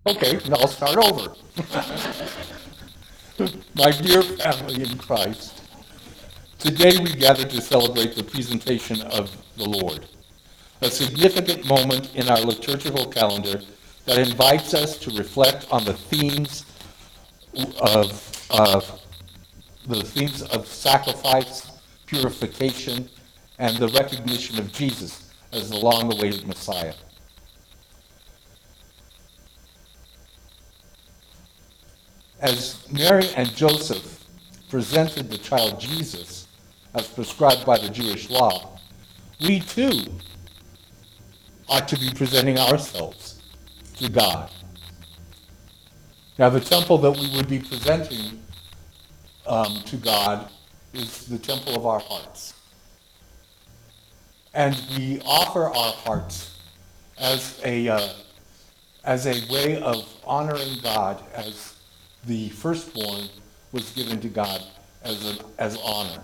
Okay, now I'll start over. My dear family in Christ, today we gather to celebrate the presentation of the Lord, a significant moment in our liturgical calendar that invites us to reflect on of the themes of sacrifice, purification, and the recognition of Jesus as the long-awaited Messiah. As Mary and Joseph presented the child Jesus as prescribed by the Jewish law, we too ought to be presenting ourselves to God. Now, the temple that we would be presenting to God is the temple of our hearts. And we offer our hearts as a way of honoring God, as the firstborn was given to God as honor.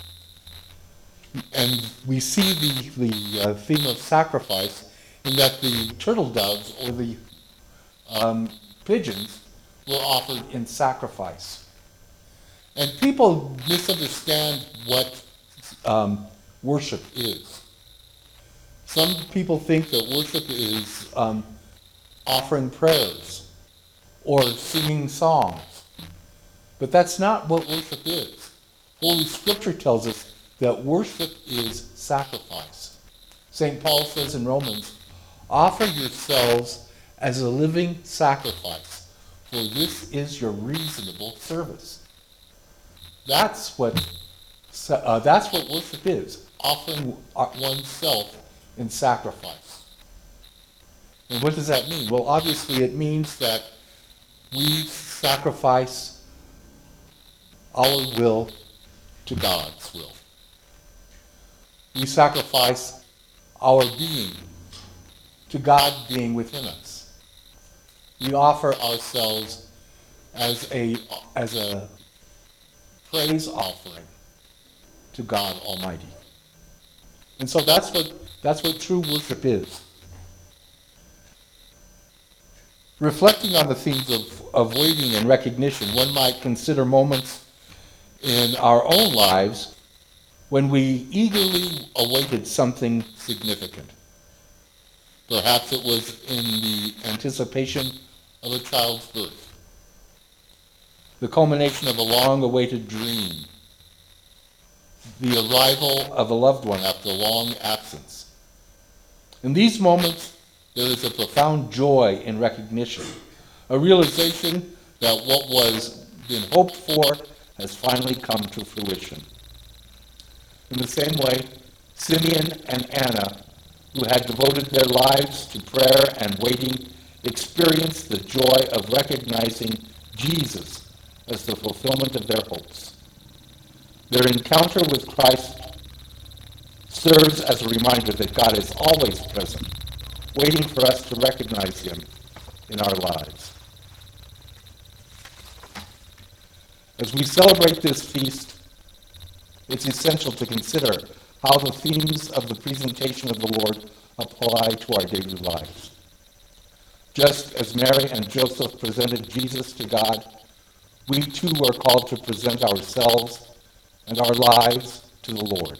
And we see the theme of sacrifice in that the turtle doves or the pigeons were offered in sacrifice. And people misunderstand what worship is. Some people think that worship is offering prayers or singing songs. But that's not what worship is. Holy Scripture tells us that worship is sacrifice. St. Paul says in Romans, offer yourselves as a living sacrifice, for this is your reasonable service. That's what worship is, offering oneself in sacrifice. And what does that mean? Well, obviously it means that we sacrifice our will to God's will. We sacrifice our being to God being within us. We offer ourselves as a praise offering to God Almighty. And so that's what true worship is. Reflecting on the themes of waiting and recognition, one might consider moments in our own lives when we eagerly awaited something significant. Perhaps it was in the anticipation of a child's birth, the culmination of a long-awaited dream, the arrival of a loved one after a long absence. In these moments, there is a profound joy in recognition, a realization that what was been hoped for has finally come to fruition. In the same way, Simeon and Anna, who had devoted their lives to prayer and waiting, experienced the joy of recognizing Jesus as the fulfillment of their hopes. Their encounter with Christ serves as a reminder that God is always present, waiting for us to recognize him in our lives. As we celebrate this feast, it's essential to consider how the themes of the presentation of the Lord apply to our daily lives. Just as Mary and Joseph presented Jesus to God, we too are called to present ourselves and our lives to the Lord.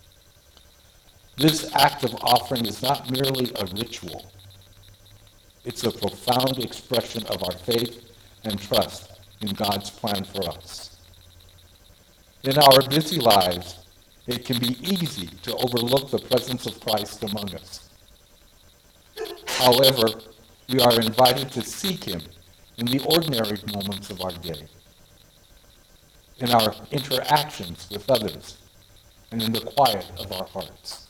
This act of offering is not merely a ritual. It's a profound expression of our faith and trust in God's plan for us. In our busy lives, it can be easy to overlook the presence of Christ among us. However, we are invited to seek him in the ordinary moments of our day, in our interactions with others, and in the quiet of our hearts.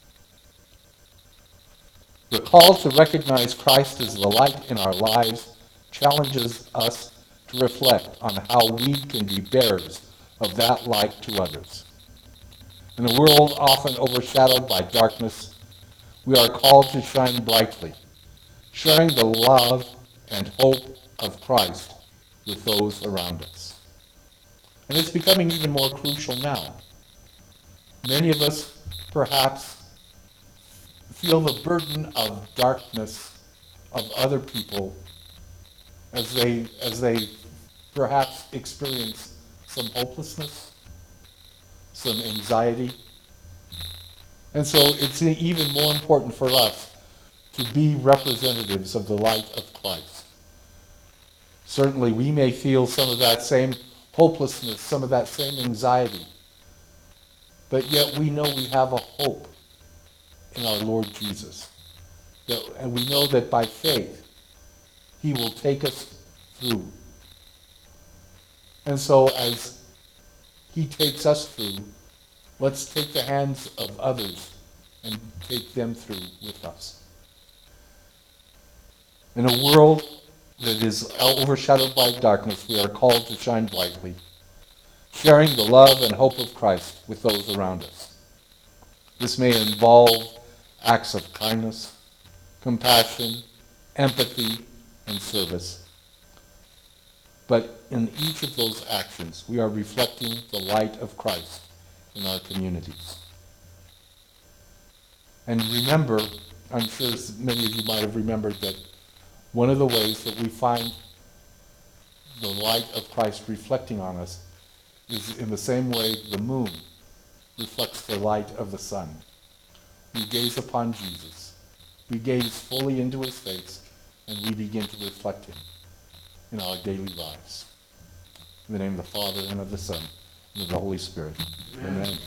The call to recognize Christ as the light in our lives challenges us to reflect on how we can be bearers of that light to others. In a world often overshadowed by darkness, we are called to shine brightly, sharing the love and hope of Christ with those around us. And it's becoming even more crucial now. Many of us perhaps feel the burden of darkness of other people as they perhaps experience some hopelessness, some anxiety. And so it's even more important for us to be representatives of the light of Christ. Certainly we may feel some of that same hopelessness, some of that same anxiety, but yet we know we have a hope in our Lord Jesus. And we know that by faith, he will take us through. And so as he takes us through, let's take the hands of others and take them through with us. In a world that is overshadowed by darkness, we are called to shine brightly, sharing the love and hope of Christ with those around us. This may involve acts of kindness, compassion, empathy, and service. But in each of those actions, we are reflecting the light of Christ in our communities. And remember, I'm sure many of you might have remembered that one of the ways that we find the light of Christ reflecting on us is in the same way the moon reflects the light of the sun. We gaze upon Jesus. We gaze fully into his face, and we begin to reflect him in our daily lives. In the name of the Father, and of the Son, and of the Holy Spirit. Amen. Amen.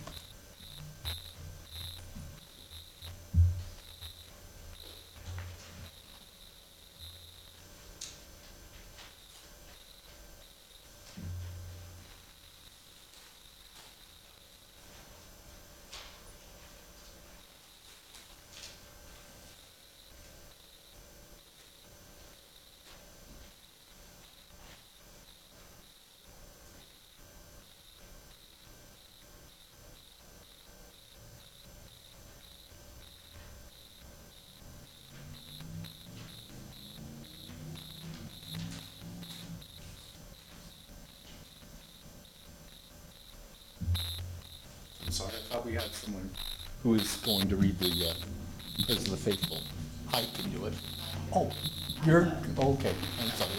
Sorry, I thought we had someone who is going to read the Prayers of the Faithful. I can do it. Oh, you're okay. I'm sorry.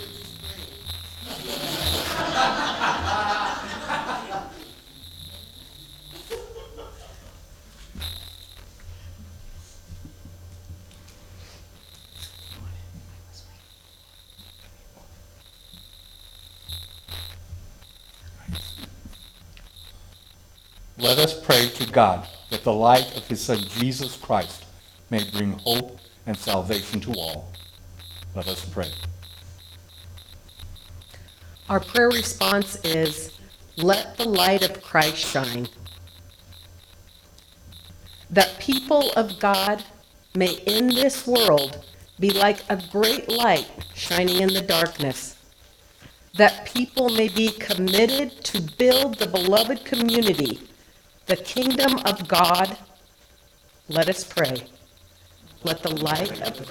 Let us pray to God that the light of his Son Jesus Christ may bring hope and salvation to all. Let us pray. Our prayer response is, let the light of Christ shine. That people of God may in this world be like a great light shining in the darkness. That people may be committed to build the beloved community, the kingdom of God. Let us pray. Let the light of